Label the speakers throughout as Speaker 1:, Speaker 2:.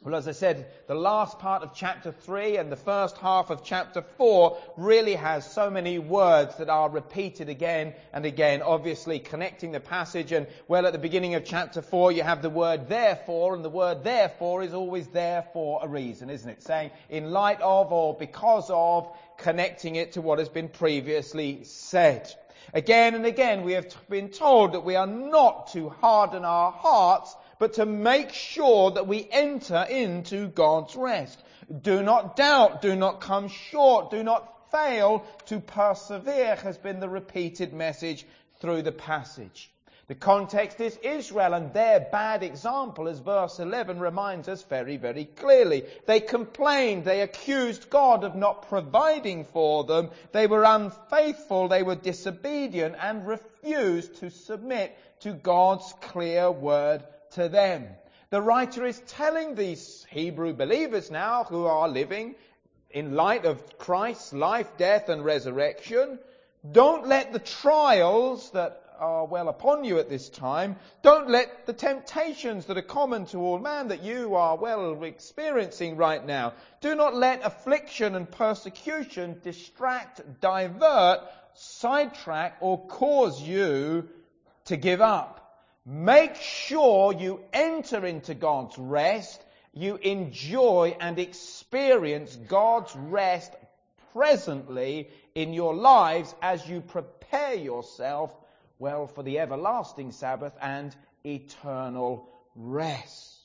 Speaker 1: Well, as I said, the last part of chapter 3 and the first half of chapter 4 really has so many words that are repeated again and again, obviously connecting the passage. And, well, at the beginning of chapter 4, you have the word therefore, and the word therefore is always there for a reason, isn't it? Saying in light of or because of, connecting it to what has been previously said. Again and again, we have been told that we are not to harden our hearts, but to make sure that we enter into God's rest. Do not doubt, do not come short, do not fail to persevere has been the repeated message through the passage. The context is Israel and their bad example, as verse 11 reminds us very, very clearly. They complained, they accused God of not providing for them, they were unfaithful, they were disobedient and refused to submit to God's clear word to them. The writer is telling these Hebrew believers now who are living in light of Christ's life, death and resurrection, don't let the trials that are well upon you at this time, don't let the temptations that are common to all man that you are well experiencing right now, do not let affliction and persecution distract, divert, sidetrack or cause you to give up. Make sure you enter into God's rest, you enjoy and experience God's rest presently in your lives as you prepare yourself, well, for the everlasting Sabbath and eternal rest.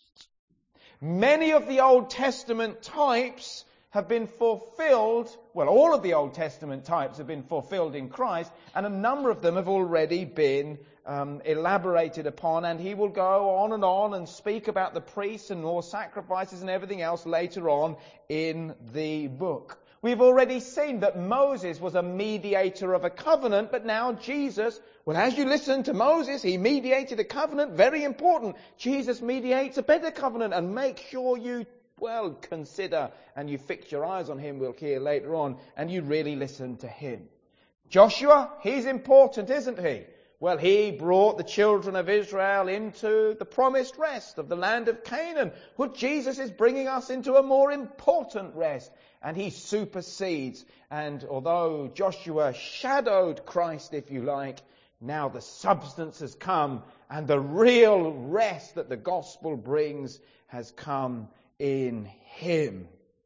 Speaker 1: Many of the Old Testament types have been fulfilled, well, all of the Old Testament types have been fulfilled in Christ, and a number of them have already been elaborated upon, and he will go on and speak about the priests and more sacrifices and everything else later on in the book. We've already seen that Moses was a mediator of a covenant, but now Jesus, well, as you listen to Moses, he mediated a covenant, very important. Jesus mediates a better covenant, and make sure you, well, consider and you fix your eyes on him, we'll hear later on, and you really listen to him. Joshua, he's important, isn't he? Well, he brought the children of Israel into the promised rest of the land of Canaan. Well, Jesus is bringing us into a more important rest, and he supersedes. And although Joshua shadowed Christ, if you like, now the substance has come, and the real rest that the gospel brings has come in him.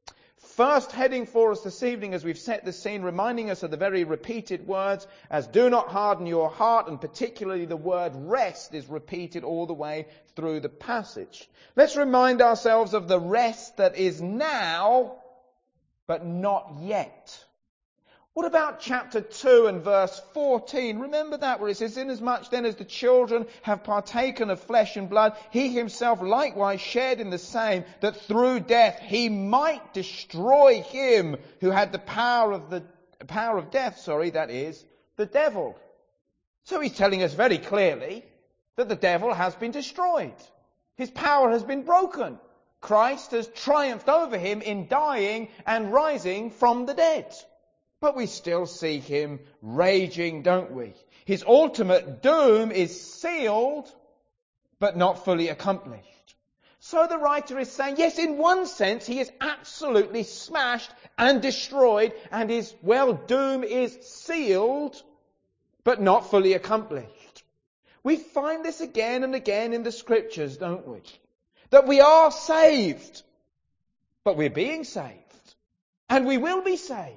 Speaker 1: First heading for us this evening, as we've set the scene, reminding us of the very repeated words, as do not harden your heart, and particularly the word rest is repeated all the way through the passage. Let's remind ourselves of the rest that is now, but not yet. What about chapter 2 and verse 14? Remember that, where it says, inasmuch then as the children have partaken of flesh and blood, he himself likewise shared in the same, that through death he might destroy him who had the power of death, that is, the devil. So he's telling us very clearly that the devil has been destroyed. His power has been broken. Christ has triumphed over him in dying and rising from the dead. But we still see him raging, don't we? His ultimate doom is sealed, but not fully accomplished. So the writer is saying, yes, in one sense, he is absolutely smashed and destroyed, and his, well, doom is sealed, but not fully accomplished. We find this again and again in the scriptures, don't we? That we are saved, but we're being saved, and we will be saved.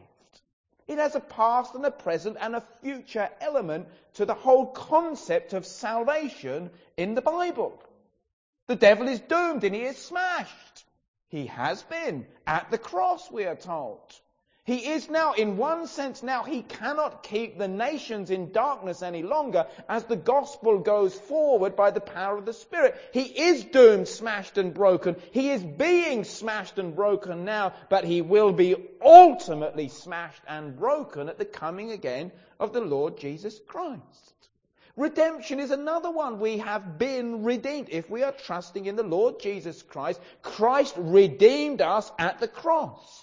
Speaker 1: It has a past and a present and a future element to the whole concept of salvation in the Bible. The devil is doomed and he is smashed. He has been at the cross, we are told. He is now, in one sense now, he cannot keep the nations in darkness any longer as the gospel goes forward by the power of the Spirit. He is doomed, smashed and broken. He is being smashed and broken now, but he will be ultimately smashed and broken at the coming again of the Lord Jesus Christ. Redemption is another one. We have been redeemed. If we are trusting in the Lord Jesus Christ, Christ redeemed us at the cross.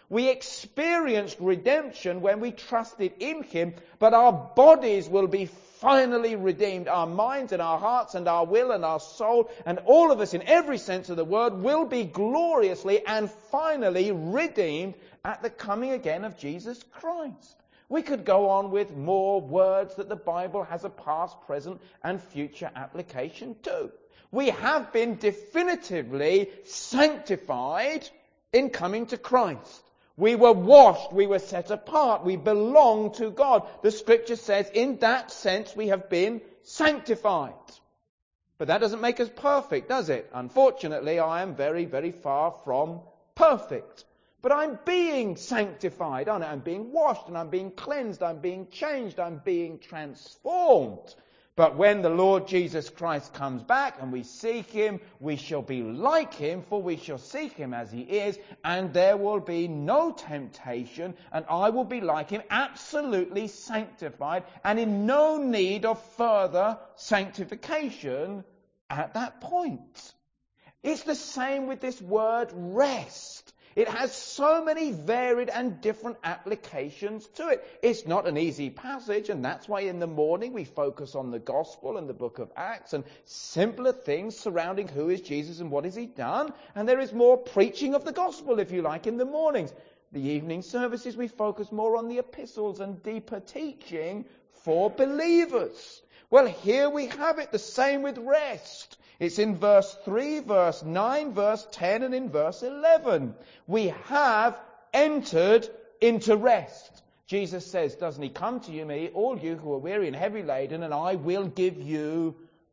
Speaker 1: We experienced redemption when we trusted in Him, but our bodies will be finally redeemed. Our minds and our hearts and our will and our soul and all of us in every sense of the word will be gloriously and finally redeemed at the coming again of Jesus Christ. We could go on with more words that the Bible has a past, present and future application to. We have been definitively sanctified in coming to Christ. We were washed, we were set apart, we belong to God. The Scripture says in that sense we have been sanctified. But that doesn't make us perfect, does it? Unfortunately, I am very, very far from perfect. But I'm being sanctified, aren't I? I'm being washed and I'm being cleansed, I'm being changed, I'm being transformed. But when the Lord Jesus Christ comes back and we seek Him, we shall be like Him, for we shall seek Him as He is, and there will be no temptation, and I will be like Him, absolutely sanctified, and in no need of further sanctification at that point. It's the same with this word rest. It has so many varied and different applications to it. It's not an easy passage, and that's why in the morning we focus on the gospel and the book of Acts and simpler things surrounding who is Jesus and what has He done. And there is more preaching of the gospel, if you like, in the mornings. The evening services we focus more on the epistles and deeper teaching for believers. Well, here we have it, the same with rest. It's in verse 3, verse 9, verse 10, and in verse 11. We have entered into rest. Jesus says, doesn't He, come to me, all you who are weary and heavy laden, and I will give you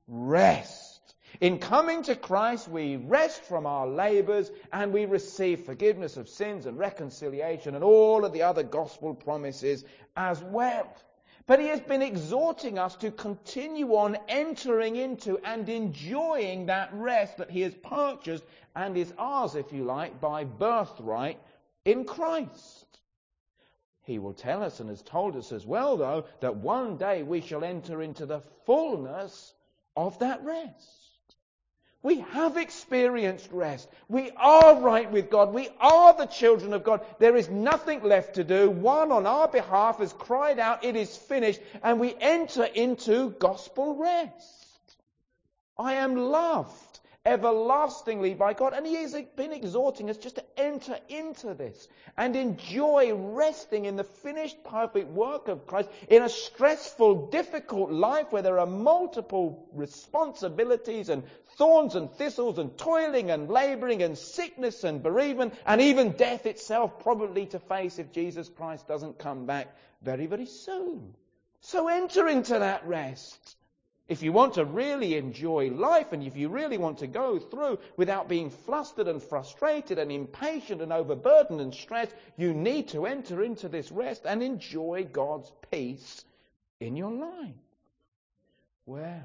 Speaker 1: rest. In coming to Christ, we rest from our labours and we receive forgiveness of sins and reconciliation and all of the other gospel promises as well. But He has been exhorting us to continue on entering into and enjoying that rest that He has purchased and is ours, if you like, by birthright in Christ. He will tell us and has told us as well, though, that one day we shall enter into the fullness of that rest. We have experienced rest. We are right with God. We are the children of God. There is nothing left to do. One on our behalf has cried out, it is finished, and we enter into gospel rest. I am loved everlastingly by God, and He has been exhorting us just to enter into this and enjoy resting in the finished perfect work of Christ in a stressful, difficult life where there are multiple responsibilities and thorns and thistles and toiling and labouring and sickness and bereavement and even death itself probably to face if Jesus Christ doesn't come back very, very soon. So enter into that rest. If you want to really enjoy life and if you really want to go through without being flustered and frustrated and impatient and overburdened and stressed, you need to enter into this rest and enjoy God's peace in your life. Well,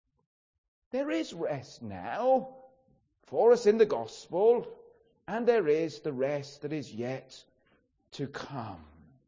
Speaker 1: there is rest now for us in the gospel, and there is the rest that is yet to come.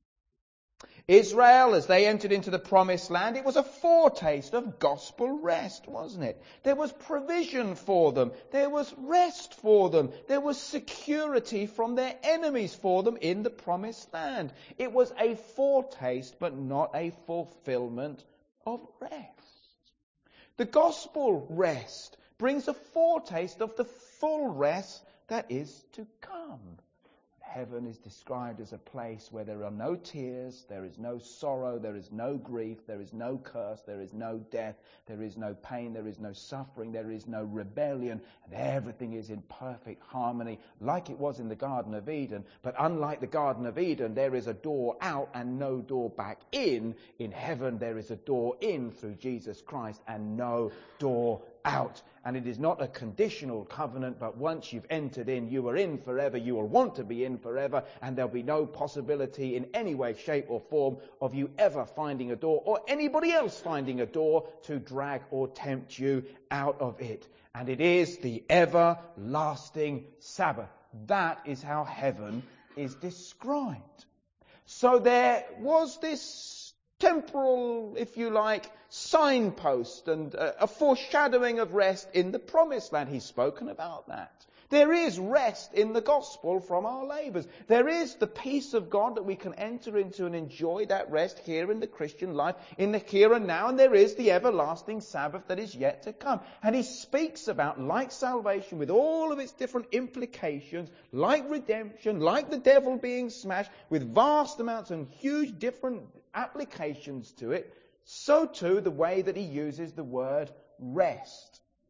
Speaker 1: Israel, as they entered into the promised land, it was a foretaste of gospel rest, wasn't it? There was provision for them. There was rest for them. There was security from their enemies for them in the promised land. It was a foretaste, but not a fulfillment of rest. The gospel rest brings a foretaste of the full rest that is to come. Heaven is described as a place where there are no tears, there is no sorrow, there is no grief, there is no curse, there is no death, there is no pain, there is no suffering, there is no rebellion, and everything is in perfect harmony like it was in the Garden of Eden. But unlike the Garden of Eden, there is a door out and no door back in. In heaven, there is a door in through Jesus Christ and no door out. And it is not a conditional covenant, but once you've entered in, you are in forever, you will want to be in forever, and there'll be no possibility in any way, shape or form of you ever finding a door or anybody else finding a door to drag or tempt you out of it. And it is the everlasting Sabbath. That is how heaven is described. So there was this temporal, if you like, signpost and a foreshadowing of rest in the promised land. He's spoken about that. There is rest in the gospel from our labours. There is the peace of God that we can enter into and enjoy that rest here in the Christian life, in the here and now. And there is the everlasting Sabbath that is yet to come. And he speaks about, like salvation, with all of its different implications, like redemption, like the devil being smashed, with vast amounts and huge different applications to it, so too the way that he uses the word rest.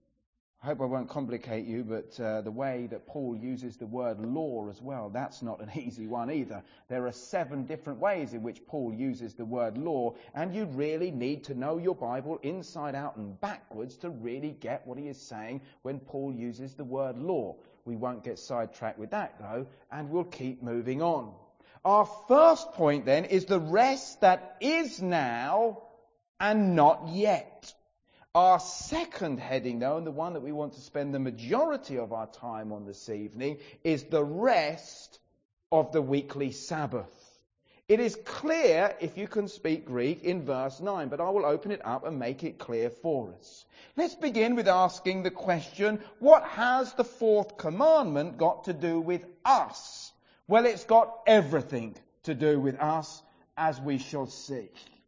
Speaker 1: I hope I won't complicate you, but the way that Paul uses the word law as well, that's not an easy one either. There are 7 different ways in which Paul uses the word law, and you really need to know your Bible inside out and backwards to really get what he is saying when Paul uses the word law. We won't get sidetracked with that though, and we'll keep moving on. Our first point then is the rest that is now and not yet. Our second heading, though, and the one that we want to spend the majority of our time on this evening, is the rest of the weekly Sabbath. It is clear, if you can speak Greek, in verse 9, but I will open it up and make it clear for us. Let's begin with asking the question, what has the 4th commandment got to do with us? Well, it's got everything to do with us, as we shall see.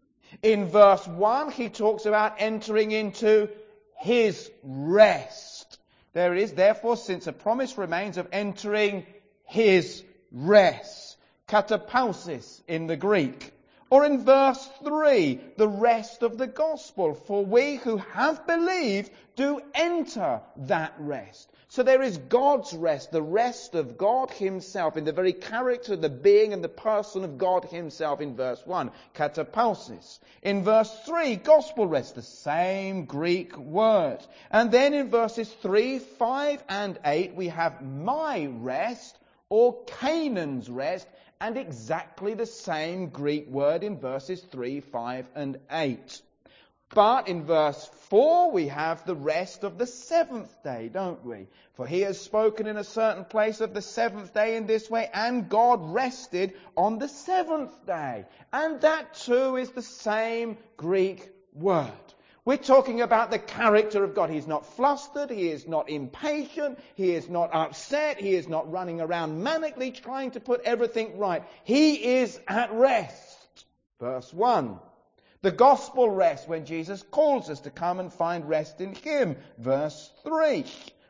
Speaker 1: In verse 1, he talks about entering into his rest. There is, therefore, since a promise remains of entering his rest. Katapausis in the Greek. Or in verse 3, the rest of the gospel. For we who have believed do enter that rest. So there is God's rest, the rest of God himself, in the very character, the being and the person of God himself in verse 1, katapausis. In verse 3, gospel rest, the same Greek word. And then in verses 3, 5 and 8, we have my rest, or Canaan's rest, and exactly the same Greek word in verses 3, 5 and 8. But in verse 4, we have the rest of the 7th day, don't we? For he has spoken in a certain place of the 7th day in this way, and God rested on the 7th day. And that too is the same Greek word. We're talking about the character of God. He's not flustered, he is not impatient, he is not upset, he is not running around manically trying to put everything right. He is at rest. Verse 1. The gospel rest when Jesus calls us to come and find rest in him. Verse 3.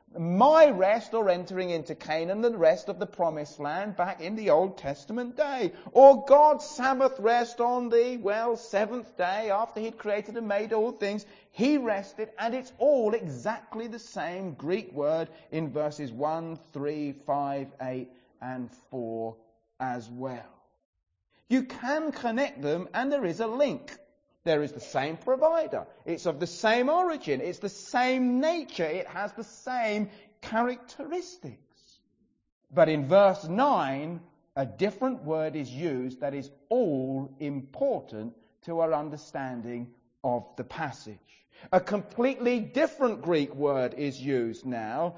Speaker 1: My rest, or entering into Canaan, the rest of the promised land back in the Old Testament day. Or God's Sabbath rest on the, 7th day after he'd created and made all things. He rested, and it's all exactly the same Greek word in verses 1, 3, 5, 8 and 4 as well. You can connect them, and there is a link. There is the same provider. It's of the same origin. It's the same nature. It has the same characteristics. But in verse 9, a different word is used that is all important to our understanding of the passage. A completely different Greek word is used now,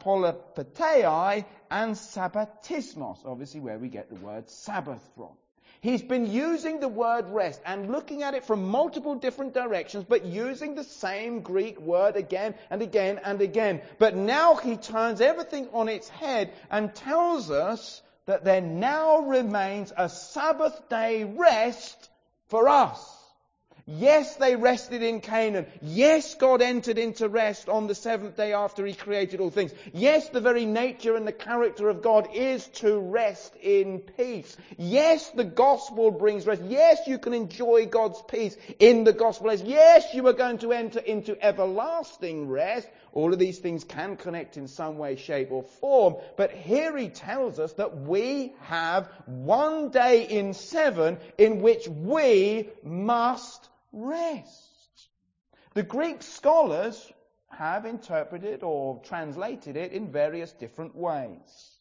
Speaker 1: apolopatei and sabbatismos, obviously where we get the word Sabbath from. He's been using the word rest and looking at it from multiple different directions, but using the same Greek word again and again and again. But now he turns everything on its head and tells us that there now remains a Sabbath day rest for us. Yes, they rested in Canaan. Yes, God entered into rest on the 7th day after he created all things. Yes, the very nature and the character of God is to rest in peace. Yes, the gospel brings rest. Yes, you can enjoy God's peace in the gospel. Yes, you are going to enter into everlasting rest. All of these things can connect in some way, shape or form. But here he tells us that we have one day in 7 in which we must rest. The Greek scholars have interpreted or translated it in various different ways.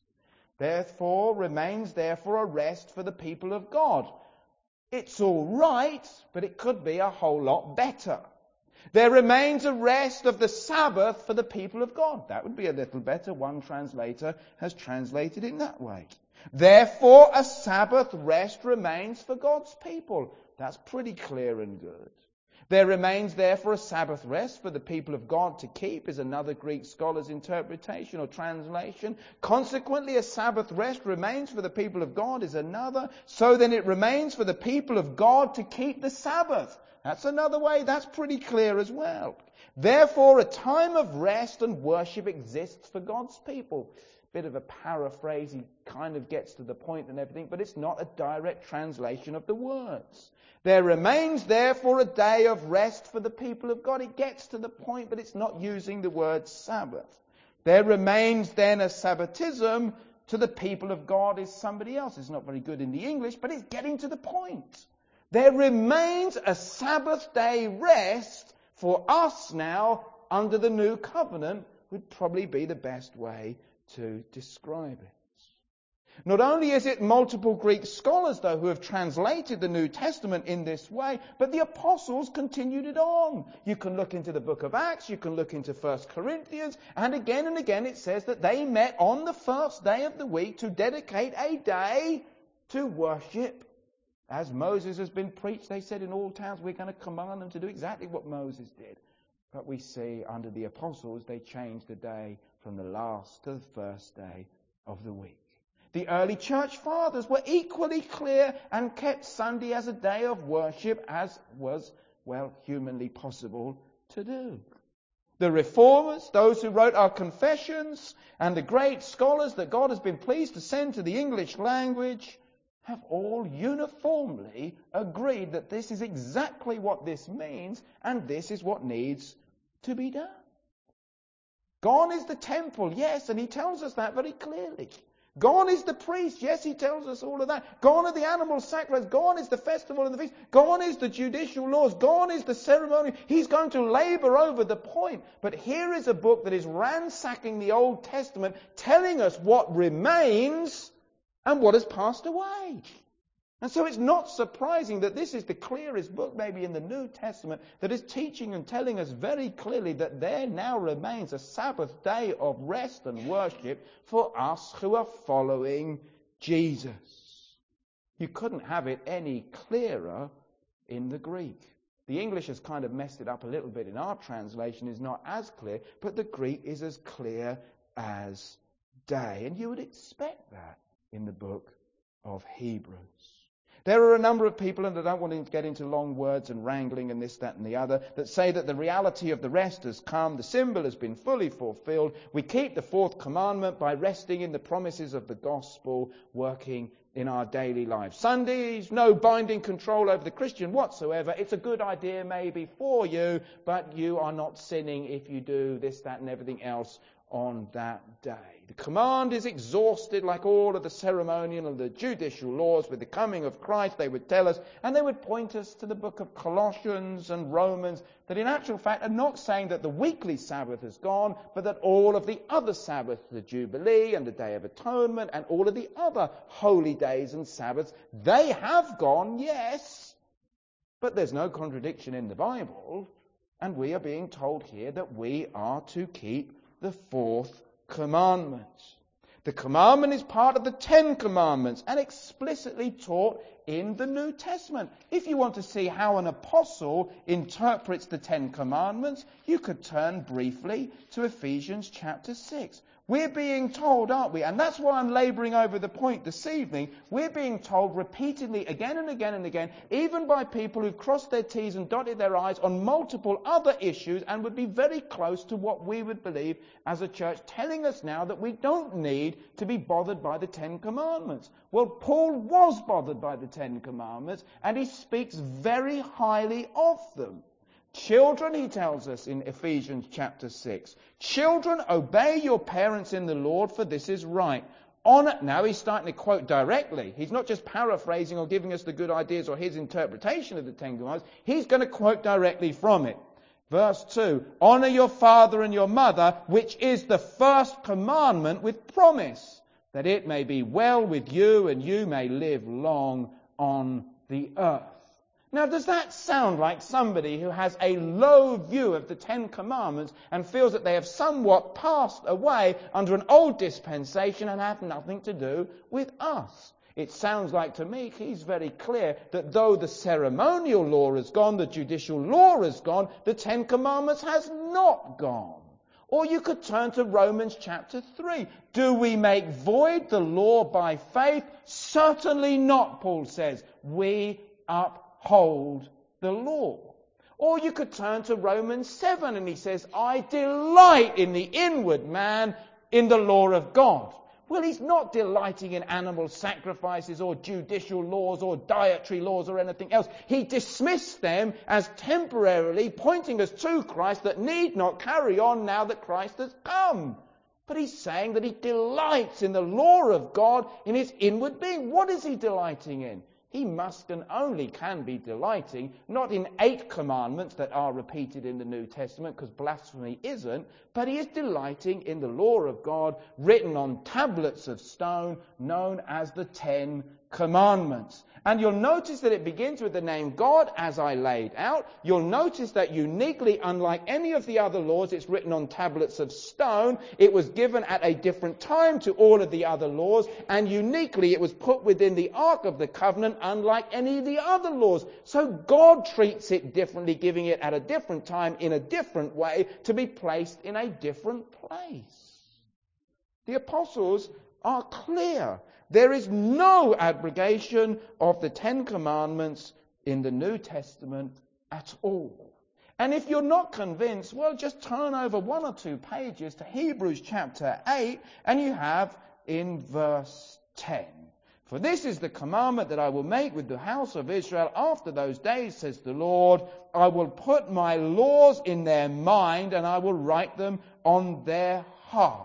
Speaker 1: Remains therefore a rest for the people of God. It's all right, but it could be a whole lot better. There remains a rest of the Sabbath for the people of God. That would be a little better. One translator has translated it that way. Therefore, a Sabbath rest remains for God's people. That's pretty clear and good. There remains therefore a Sabbath rest for the people of God to keep, is another Greek scholar's interpretation or translation. Consequently, a Sabbath rest remains for the people of God is another. So then it remains for the people of God to keep the Sabbath. That's another way. That's pretty clear as well. Therefore, a time of rest and worship exists for God's people. Bit of a paraphrase. He kind of gets to the point and everything, but it's not a direct translation of the words. There remains therefore a day of rest for the people of God. It gets to the point, but it's not using the word Sabbath. There remains then a Sabbatism to the people of God is somebody else. It's not very good in the English, but it's getting to the point. There remains a Sabbath day rest for us now under the new covenant would probably be the best way to describe it. Not only is it multiple Greek scholars, though, who have translated the New Testament in this way, but the apostles continued it on. You can look into the book of Acts, you can look into 1 Corinthians, and again it says that they met on the first day of the week to dedicate a day to worship. As Moses has been preached, they said in all towns, we're going to command them to do exactly what Moses did. But we see under the apostles, they changed the day from the last to the first day of the week. The early church fathers were equally clear and kept Sunday as a day of worship as was, well, humanly possible to do. The reformers, those who wrote our confessions, and the great scholars that God has been pleased to send to the English language have all uniformly agreed that this is exactly what this means and this is what needs to be done. Gone is the temple, yes, and he tells us that very clearly. Gone is the priest. Yes, he tells us all of that. Gone are the animal sacrifices. Gone is the festival and the feast. Gone is the judicial laws. Gone is the ceremony. He's going to labor over the point. But here is a book that is ransacking the Old Testament, telling us what remains and what has passed away. And so it's not surprising that this is the clearest book maybe in the New Testament that is teaching and telling us very clearly that there now remains a Sabbath day of rest and worship for us who are following Jesus. You couldn't have it any clearer in the Greek. The English has kind of messed it up a little bit in our translation, is not as clear, but the Greek is as clear as day. And you would expect that in the book of Hebrews. There are a number of people, and I don't want to get into long words and wrangling and this, that and the other, that say that the reality of the rest has come, the symbol has been fully fulfilled. We keep the fourth commandment by resting in the promises of the gospel, working in our daily lives. Sundays, no binding control over the Christian whatsoever. It's a good idea maybe for you, but you are not sinning if you do this, that and everything else on that day. The command is exhausted like all of the ceremonial and the judicial laws with the coming of Christ, they would tell us, and they would point us to the book of Colossians and Romans that in actual fact are not saying that the weekly Sabbath has gone, but that all of the other Sabbaths, the Jubilee and the Day of Atonement and all of the other holy days and Sabbaths, they have gone, yes, but there's no contradiction in the Bible, and we are being told here that we are to keep the fourth commandment. The commandment is part of the 10 commandments and explicitly taught in the New Testament. If you want to see how an apostle interprets the 10 commandments, you could turn briefly to Ephesians chapter 6. We're being told, aren't we? And that's why I'm labouring over the point this evening. We're being told repeatedly, again and again and again, even by people who've crossed their T's and dotted their I's on multiple other issues and would be very close to what we would believe as a church, telling us now that we don't need to be bothered by the 10 commandments. Well, Paul was bothered by the 10 commandments, and he speaks very highly of them. Children, he tells us in Ephesians chapter 6, children, obey your parents in the Lord, for this is right. Honor. Now he's starting to quote directly. He's not just paraphrasing or giving us the good ideas or his interpretation of the 10 commandments. He's going to quote directly from it. Verse 2, honor your father and your mother, which is the first commandment with promise, that it may be well with you and you may live long on the earth. Now, does that sound like somebody who has a low view of the 10 commandments and feels that they have somewhat passed away under an old dispensation and have nothing to do with us? It sounds like to me he's very clear that though the ceremonial law is gone, the judicial law is gone, the Ten Commandments has not gone. Or you could turn to Romans chapter 3. Do we make void the law by faith? Certainly not, Paul says. We uphold the law. Or you could turn to Romans 7 and he says, I delight in the inward man in the law of God. Well, he's not delighting in animal sacrifices or judicial laws or dietary laws or anything else. He dismissed them as temporarily pointing us to Christ that need not carry on now that Christ has come. But he's saying that he delights in the law of God in his inward being. What is he delighting in? He must and only can be delighting, not in 8 commandments that are repeated in the New Testament, because blasphemy isn't, but he is delighting in the law of God written on tablets of stone, known as the 10 Commandments. And you'll notice that it begins with the name God, as I laid out. You'll notice that uniquely, unlike any of the other laws, it's written on tablets of stone. It was given at a different time to all of the other laws, and uniquely it was put within the Ark of the Covenant, unlike any of the other laws. So God treats it differently, giving it at a different time, in a different way, to be placed in a different place. The apostles are clear. There is no abrogation of the 10 Commandments in the New Testament at all. And if you're not convinced, well, just turn over 1 or 2 pages to Hebrews chapter 8, and you have in verse 10. For this is the commandment that I will make with the house of Israel after those days, says the Lord. I will put my laws in their mind, and I will write them on their heart.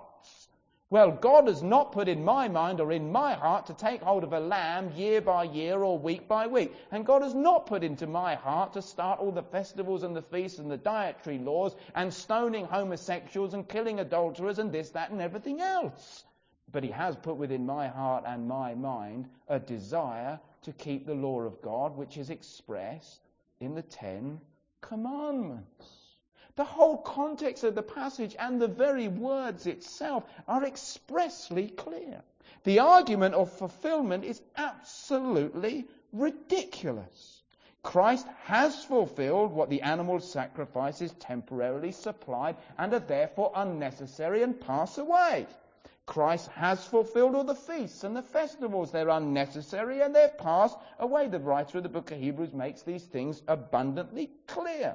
Speaker 1: Well, God has not put in my mind or in my heart to take hold of a lamb year by year or week by week. And God has not put into my heart to start all the festivals and the feasts and the dietary laws and stoning homosexuals and killing adulterers and this, that and everything else. But he has put within my heart and my mind a desire to keep the law of God, which is expressed in the 10 Commandments. The whole context of the passage and the very words itself are expressly clear. The argument of fulfillment is absolutely ridiculous. Christ has fulfilled what the animal sacrifices temporarily supplied and are therefore unnecessary and pass away. Christ has fulfilled all the feasts and the festivals. They're unnecessary and they're passed away. The writer of the book of Hebrews makes these things abundantly clear.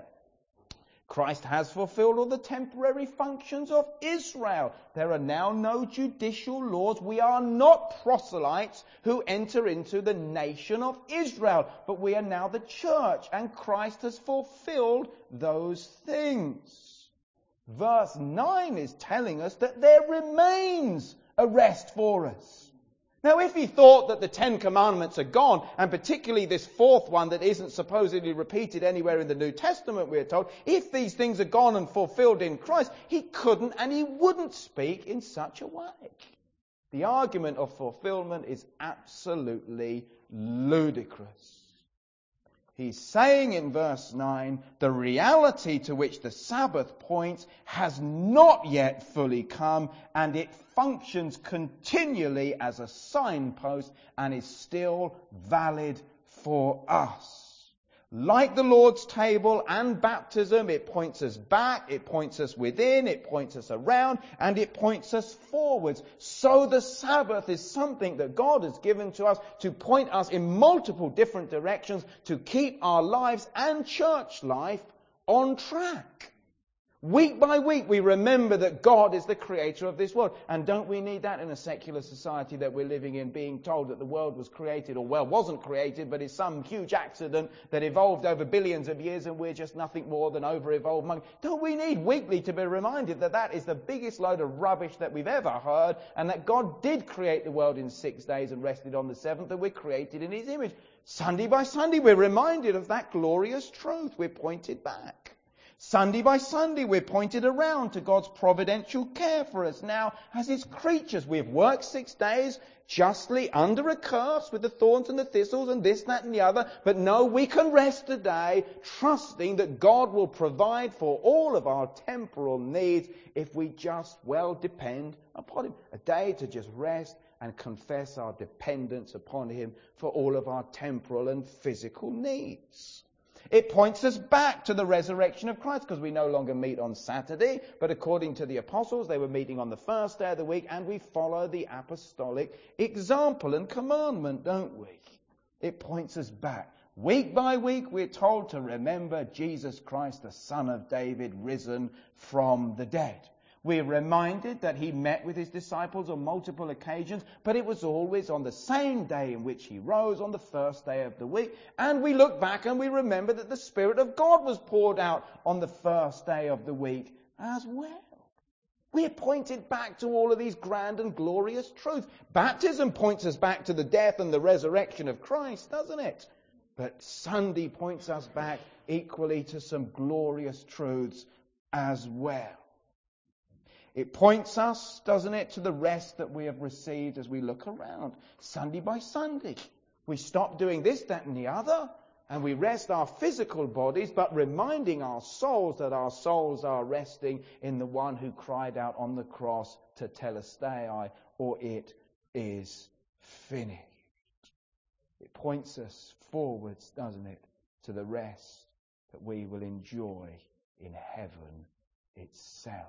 Speaker 1: Christ has fulfilled all the temporary functions of Israel. There are now no judicial laws. We are not proselytes who enter into the nation of Israel, but we are now the church, and Christ has fulfilled those things. Verse 9 is telling us that there remains a rest for us. Now, if he thought that the 10 Commandments are gone, and particularly this 4th one that isn't supposedly repeated anywhere in the New Testament, we're told, if these things are gone and fulfilled in Christ, he couldn't and he wouldn't speak in such a way. The argument of fulfillment is absolutely ludicrous. He's saying in verse 9, the reality to which the Sabbath points has not yet fully come, and it functions continually as a signpost and is still valid for us. Like the Lord's table and baptism, it points us back, it points us within, it points us around, and it points us forwards. So the Sabbath is something that God has given to us to point us in multiple different directions to keep our lives and church life on track. Week by week, we remember that God is the creator of this world. And don't we need that in a secular society that we're living in, being told that the world was created, or well, wasn't created, but is some huge accident that evolved over billions of years and we're just nothing more than over-evolved monkeys. Don't we need weekly to be reminded that that is the biggest load of rubbish that we've ever heard, and that God did create the world in 6 days and rested on the 7th, and we're created in his image. Sunday by Sunday, we're reminded of that glorious truth. We're pointed back. Sunday by Sunday, we're pointed around to God's providential care for us now as His creatures. We've worked 6 days justly under a curse with the thorns and the thistles and this, that and the other. But no, we can rest today trusting that God will provide for all of our temporal needs if we just, depend upon Him. A day to just rest and confess our dependence upon Him for all of our temporal and physical needs. It points us back to the resurrection of Christ, because we no longer meet on Saturday, but according to the apostles, they were meeting on the first day of the week, and we follow the apostolic example and commandment, don't we? It points us back. Week by week, we're told to remember Jesus Christ, the Son of David, risen from the dead. We're reminded that He met with His disciples on multiple occasions, but it was always on the same day in which He rose, on the first day of the week. And we look back and we remember that the Spirit of God was poured out on the first day of the week as well. We're pointed back to all of these grand and glorious truths. Baptism points us back to the death and the resurrection of Christ, doesn't it? But Sunday points us back equally to some glorious truths as well. It points us, doesn't it, to the rest that we have received as we look around, Sunday by Sunday. We stop doing this, that and the other, and we rest our physical bodies, but reminding our souls that our souls are resting in the one who cried out on the cross, tetelestai, or it is finished. It points us forwards, doesn't it, to the rest that we will enjoy in heaven itself.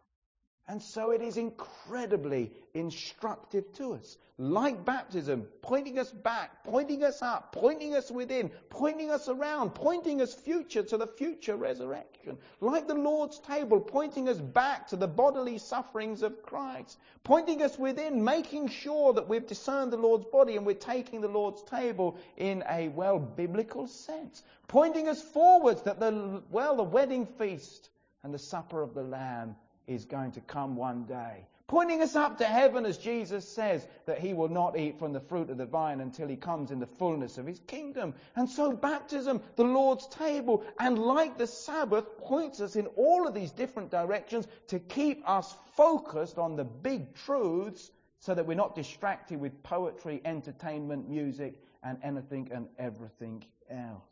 Speaker 1: And so it is incredibly instructive to us. Like baptism, pointing us back, pointing us up, pointing us within, pointing us around, pointing us future to the future resurrection. Like the Lord's table, pointing us back to the bodily sufferings of Christ. Pointing us within, making sure that we've discerned the Lord's body and we're taking the Lord's table in a, biblical sense. Pointing us forwards that the wedding feast and the supper of the Lamb is going to come one day. Pointing us up to heaven, as Jesus says, that He will not eat from the fruit of the vine until He comes in the fullness of His kingdom. And so baptism, the Lord's table, and like the Sabbath, points us in all of these different directions to keep us focused on the big truths so that we're not distracted with poetry, entertainment, music, and anything and everything else.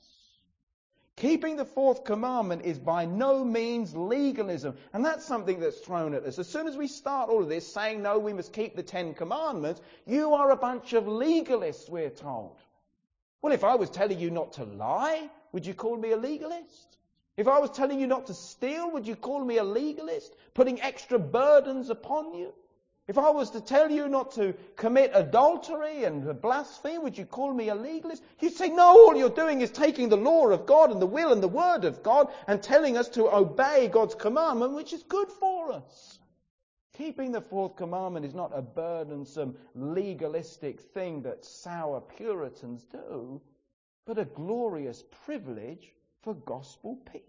Speaker 1: Keeping the fourth commandment is by no means legalism. And that's something that's thrown at us. As soon as we start all of this saying, no, we must keep the 10 commandments, you are a bunch of legalists, we're told. Well, if I was telling you not to lie, would you call me a legalist? If I was telling you not to steal, would you call me a legalist? Putting extra burdens upon you? If I was to tell you not to commit adultery and blaspheme, would you call me a legalist? You'd say, no, all you're doing is taking the law of God and the will and the word of God and telling us to obey God's commandment, which is good for us. Keeping the fourth commandment is not a burdensome, legalistic thing that sour Puritans do, but a glorious privilege for gospel people.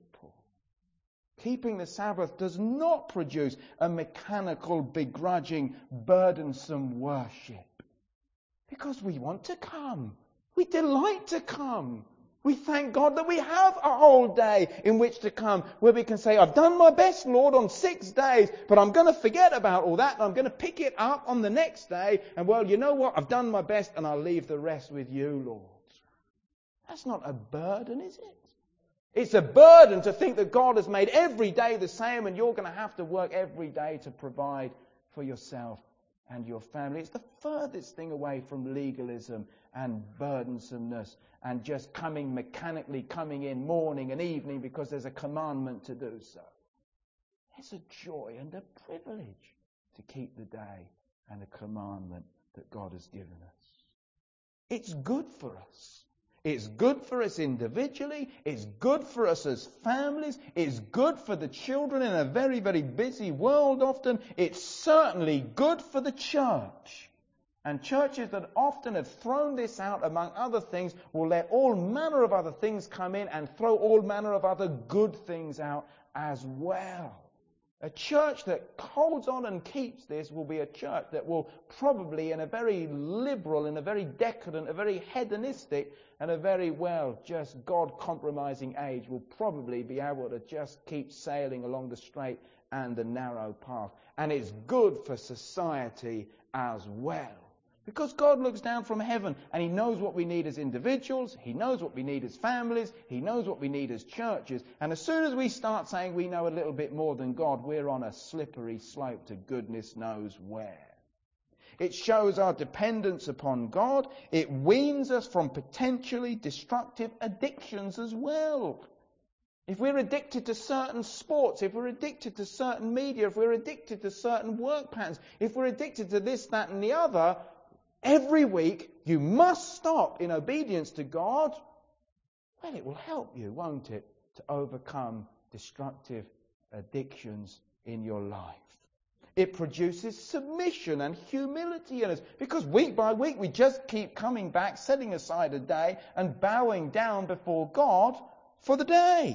Speaker 1: Keeping the Sabbath does not produce a mechanical, begrudging, burdensome worship. Because we want to come. We delight to come. We thank God that we have a whole day in which to come, where we can say, I've done my best, Lord, on 6 days, but I'm going to forget about all that, and I'm going to pick it up on the next day, and you know what? I've done my best, and I'll leave the rest with you, Lord. That's not a burden, is it? It's a burden to think that God has made every day the same and you're going to have to work every day to provide for yourself and your family. It's the furthest thing away from legalism and burdensomeness and just mechanically coming in morning and evening because there's a commandment to do so. It's a joy and a privilege to keep the day and a commandment that God has given us. It's good for us. It's good for us individually. It's good for us as families. It's good for the children in a very, very busy world often. It's certainly good for the church. And churches that often have thrown this out, among other things, will let all manner of other things come in and throw all manner of other good things out as well. A church that holds on and keeps this will be a church that will probably, in a very liberal, in a very decadent, a very hedonistic, and a very, just God-compromising age, will probably be able to just keep sailing along the straight and the narrow path. And it's good for society as well. Because God looks down from heaven and He knows what we need as individuals, He knows what we need as families, He knows what we need as churches. And as soon as we start saying we know a little bit more than God, we're on a slippery slope to goodness knows where. It shows our dependence upon God. It weans us from potentially destructive addictions as well. If we're addicted to certain sports, if we're addicted to certain media, if we're addicted to certain work patterns, if we're addicted to this, that and the other, every week you must stop in obedience to God. Well, it will help you, won't it, to overcome destructive addictions in your life. It produces submission and humility in us, because week by week we just keep coming back, setting aside a day and bowing down before God for the day.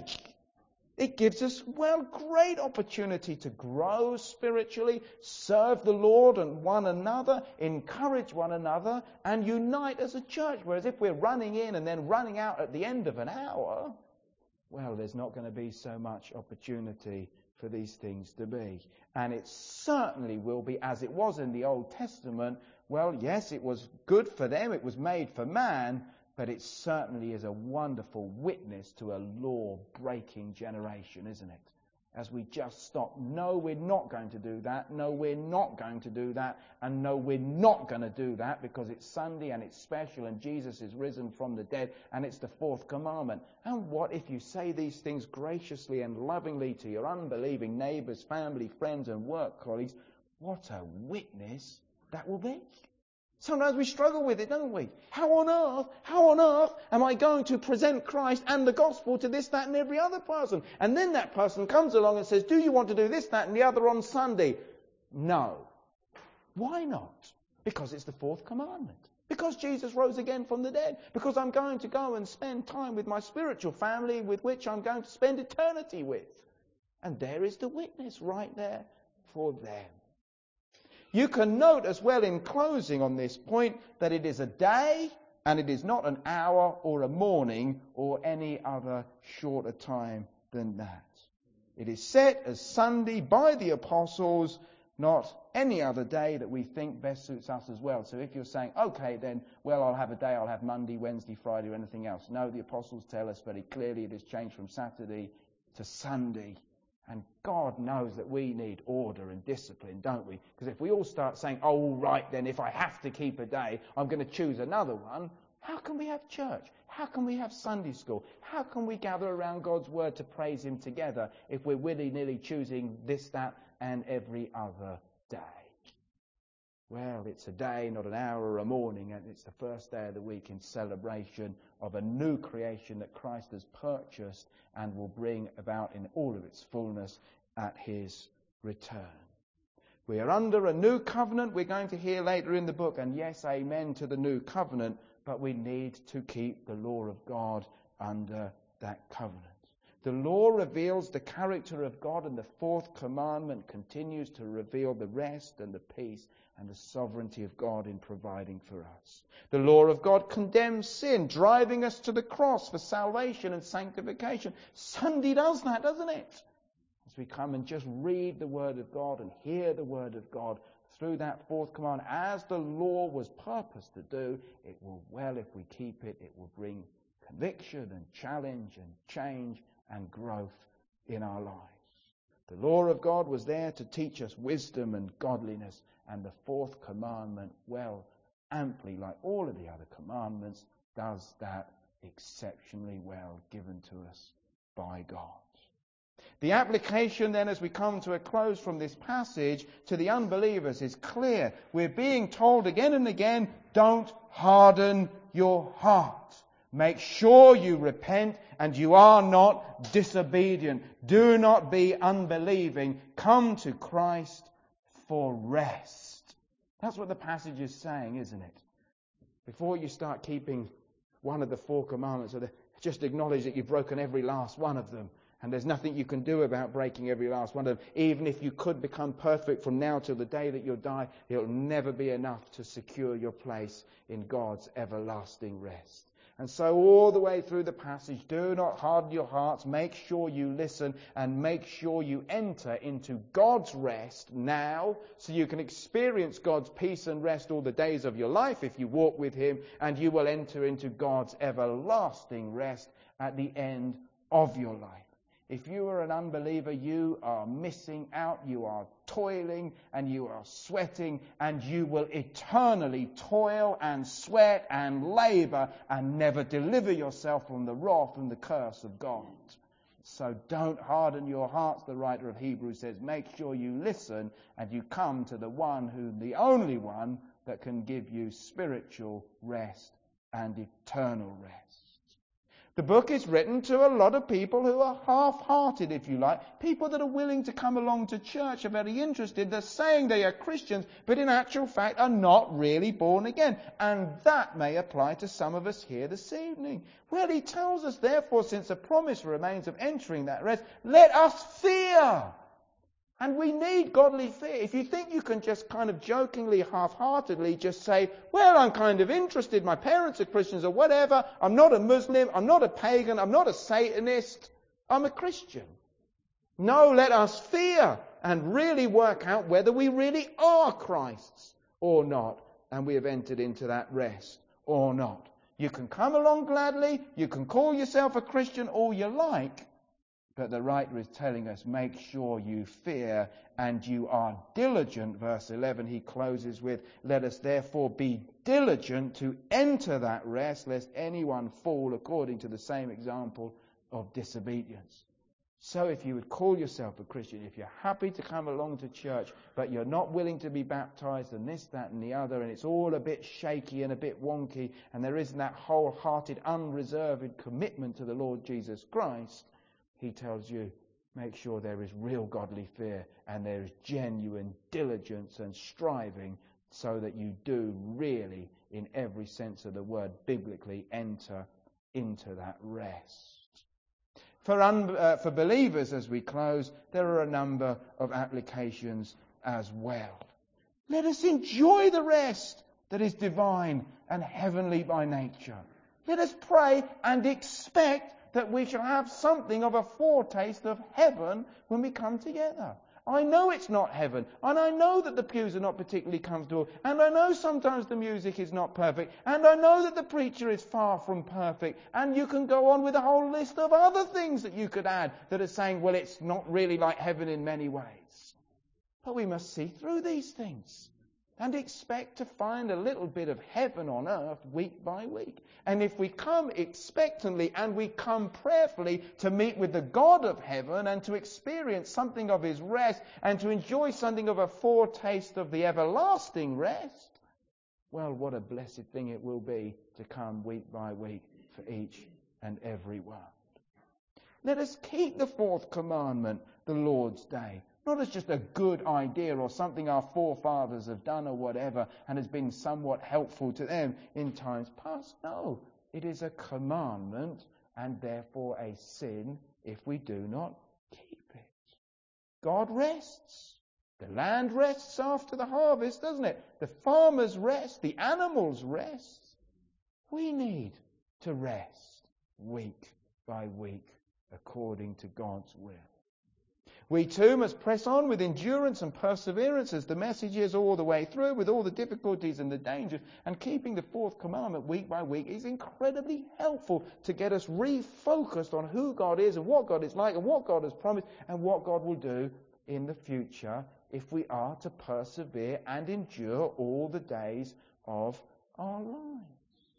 Speaker 1: It gives us, great opportunity to grow spiritually, serve the Lord and one another, encourage one another, and unite as a church. Whereas if we're running in and then running out at the end of an hour, there's not going to be so much opportunity for these things to be. And it certainly will be, as it was in the Old Testament, yes, it was good for them, it was made for man, but it certainly is a wonderful witness to a law-breaking generation, isn't it? As we just stop. No, we're not going to do that. No, we're not going to do that. And no, we're not going to do that because it's Sunday and it's special and Jesus is risen from the dead and it's the fourth commandment. And what if you say these things graciously and lovingly to your unbelieving neighbours, family, friends and work colleagues? What a witness that will be. Sometimes we struggle with it, don't we? How on earth am I going to present Christ and the gospel to this, that and every other person? And then that person comes along and says, do you want to do this, that and the other on Sunday? No. Why not? Because it's the fourth commandment. Because Jesus rose again from the dead. Because I'm going to go and spend time with my spiritual family with which I'm going to spend eternity with. And there is the witness right there for them. You can note as well in closing on this point that it is a day and it is not an hour or a morning or any other shorter time than that. It is set as Sunday by the apostles, not any other day that we think best suits us as well. So if you're saying, okay, then, I'll have a day, I'll have Monday, Wednesday, Friday or anything else. No, the apostles tell us very clearly it is changed from Saturday to Sunday. And God knows that we need order and discipline, don't we? Because if we all start saying, right then, if I have to keep a day, I'm going to choose another one, how can we have church? How can we have Sunday school? How can we gather around God's word to praise Him together if we're willy-nilly choosing this, that, and every other day? It's a day, not an hour or a morning, and it's the first day of the week in celebration of a new creation that Christ has purchased and will bring about in all of its fullness at His return. We are under a new covenant, we're going to hear later in the book, and yes, amen to the new covenant, but we need to keep the law of God under that covenant. The law reveals the character of God, and the fourth commandment continues to reveal the rest and the peace and the sovereignty of God in providing for us. The law of God condemns sin, driving us to the cross for salvation and sanctification. Sunday does that, doesn't it? As we come and just read the Word of God and hear the Word of God through that fourth command, as the law was purposed to do, it will, if we keep it, it will bring conviction and challenge and change and growth in our lives. The law of God was there to teach us wisdom and godliness, and the fourth commandment, amply, like all of the other commandments, does that exceptionally well, given to us by God. The application then, as we come to a close from this passage, to the unbelievers is clear. We're being told again and again, don't harden your heart. Make sure you repent and you are not disobedient. Do not be unbelieving. Come to Christ for rest. That's what the passage is saying, isn't it? Before you start keeping one of the four commandments, just acknowledge that you've broken every last one of them And there's nothing you can do about breaking every last one of them. Even if you could become perfect from now till the day that you'll die, it'll never be enough to secure your place in God's everlasting rest. And so all the way through the passage, do not harden your hearts. Make sure you listen and make sure you enter into God's rest now, so you can experience God's peace and rest all the days of your life if you walk with Him, and you will enter into God's everlasting rest at the end of your life. If you are an unbeliever, you are missing out, you are toiling and you are sweating, and you will eternally toil and sweat and labor and never deliver yourself from the wrath and the curse of God. So don't harden your hearts, the writer of Hebrews says. Make sure you listen and you come to the one the only one that can give you spiritual rest and eternal rest. The book is written to a lot of people who are half-hearted, if you like. People that are willing to come along to church, are very interested. They're saying they are Christians, but in actual fact are not really born again. And that may apply to some of us here this evening. Well, he tells us, therefore, since a promise remains of entering that rest, let us fear. And we need godly fear. If you think you can just kind of jokingly, half-heartedly just say, well, I'm kind of interested, my parents are Christians or whatever, I'm not a Muslim, I'm not a pagan, I'm not a Satanist, I'm a Christian. No, let us fear and really work out whether we really are Christ's or not, and we have entered into that rest or not. You can come along gladly, you can call yourself a Christian all you like, but the writer is telling us, make sure you fear and you are diligent. Verse 11 he closes with, let us therefore be diligent to enter that rest, lest anyone fall according to the same example of disobedience. So if you would call yourself a Christian, if you're happy to come along to church, but you're not willing to be baptized and this, that and the other, and it's all a bit shaky and a bit wonky, and there isn't that wholehearted, unreserved commitment to the Lord Jesus Christ, he tells you, make sure there is real godly fear and there is genuine diligence and striving, so that you do really, in every sense of the word, biblically enter into that rest. For believers, as we close, there are a number of applications as well. Let us enjoy the rest that is divine and heavenly by nature. Let us pray and expect that we shall have something of a foretaste of heaven when we come together. I know it's not heaven, and I know that the pews are not particularly comfortable, and I know sometimes the music is not perfect, and I know that the preacher is far from perfect, and you can go on with a whole list of other things that you could add that are saying, well, it's not really like heaven in many ways. But we must see through these things and expect to find a little bit of heaven on earth week by week. And if we come expectantly and we come prayerfully to meet with the God of heaven and to experience something of his rest and to enjoy something of a foretaste of the everlasting rest, well, what a blessed thing it will be to come week by week for each and every one. Let us keep the fourth commandment, the Lord's Day, not as just a good idea or something our forefathers have done or whatever and has been somewhat helpful to them in times past. No, it is a commandment and therefore a sin if we do not keep it. God rests. The land rests after the harvest, doesn't it? The farmers rest. The animals rest. We need to rest week by week according to God's will. We too must press on with endurance and perseverance as the message is all the way through, with all the difficulties and the dangers. And keeping the fourth commandment week by week is incredibly helpful to get us refocused on who God is and what God is like and what God has promised and what God will do in the future if we are to persevere and endure all the days of our lives.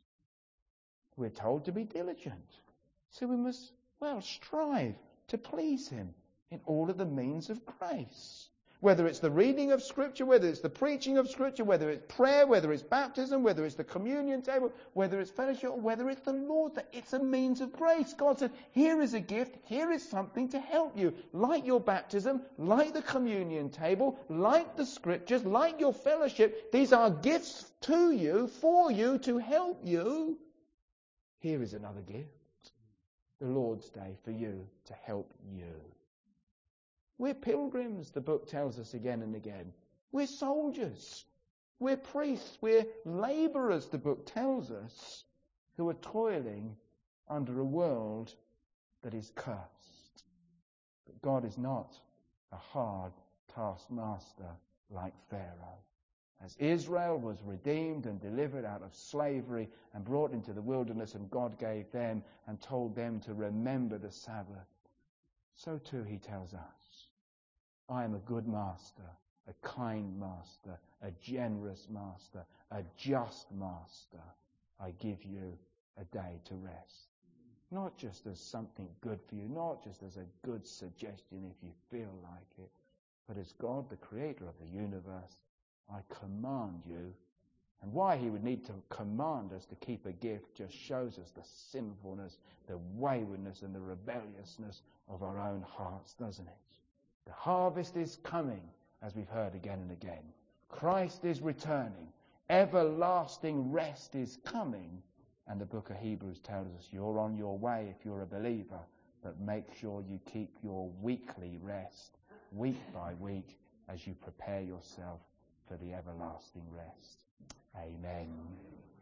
Speaker 1: We're told to be diligent. So we must, strive to please him in all of the means of grace. Whether it's the reading of Scripture, whether it's the preaching of Scripture, whether it's prayer, whether it's baptism, whether it's the communion table, whether it's fellowship, or whether it's the Lord's Day, it's a means of grace. God said, here is a gift, here is something to help you. Like your baptism, like the communion table, like the Scriptures, like your fellowship. These are gifts to you, for you, to help you. Here is another gift. the Lord's Day for you to help you. We're pilgrims, the book tells us again and again. We're soldiers. We're priests. We're labourers, the book tells us, who are toiling under a world that is cursed. But God is not a hard taskmaster like Pharaoh. As Israel was redeemed and delivered out of slavery and brought into the wilderness, and God gave them and told them to remember the Sabbath, so too he tells us, I am a good master, a kind master, a generous master, a just master. I give you a day to rest. Not just as something good for you, not just as a good suggestion if you feel like it, but as God, the creator of the universe, I command you. And why he would need to command us to keep a gift just shows us the sinfulness, the waywardness and the rebelliousness of our own hearts, doesn't it? The harvest is coming, as we've heard again and again. Christ is returning. Everlasting rest is coming. And the book of Hebrews tells us you're on your way if you're a believer, but make sure you keep your weekly rest, week by week, as you prepare yourself for the everlasting rest. Amen.